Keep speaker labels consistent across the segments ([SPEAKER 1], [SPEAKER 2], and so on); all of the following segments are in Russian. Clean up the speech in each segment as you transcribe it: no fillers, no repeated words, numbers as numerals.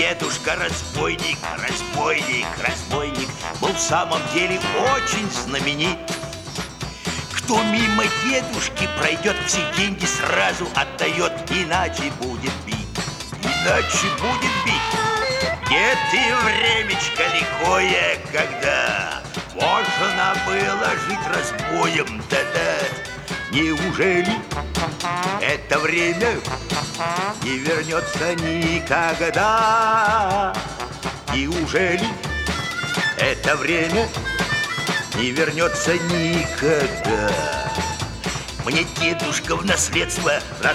[SPEAKER 1] дедушка разбойник, разбойник, разбойник был в самом деле очень знаменит. Кто мимо дедушки пройдет, все деньги сразу отдает, иначе будет бить, иначе будет бить. Нет и времечко лихое, когда можно было жить разбоем, да-да. Неужели это время не вернется никогда? Неужели это время не вернется никогда? Мне дедушка в наследство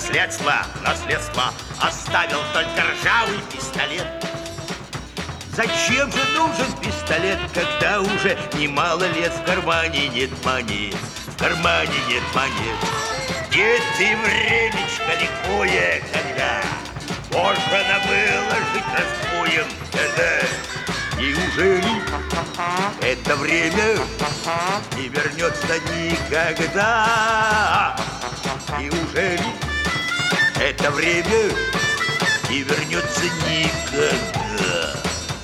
[SPEAKER 1] оставил только ржавый пистолет. Зачем же нужен пистолет, когда уже немало лет в кармане нет монет, в кармане нет монет? Нет и времечко лихое, когда можно было жить разбоем, да-да. Неужели это время не вернется никогда? Неужели это время не вернется никогда?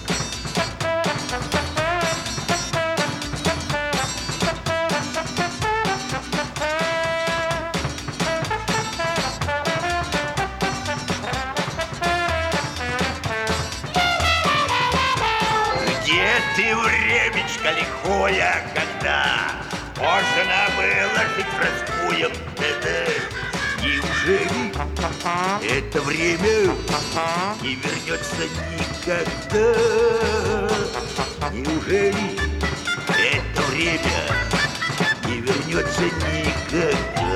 [SPEAKER 1] Где ты, времечко лихое, когда можно было жить разбоем, да-да? Неужели это время не вернется никогда? Неужели это время не вернется никогда?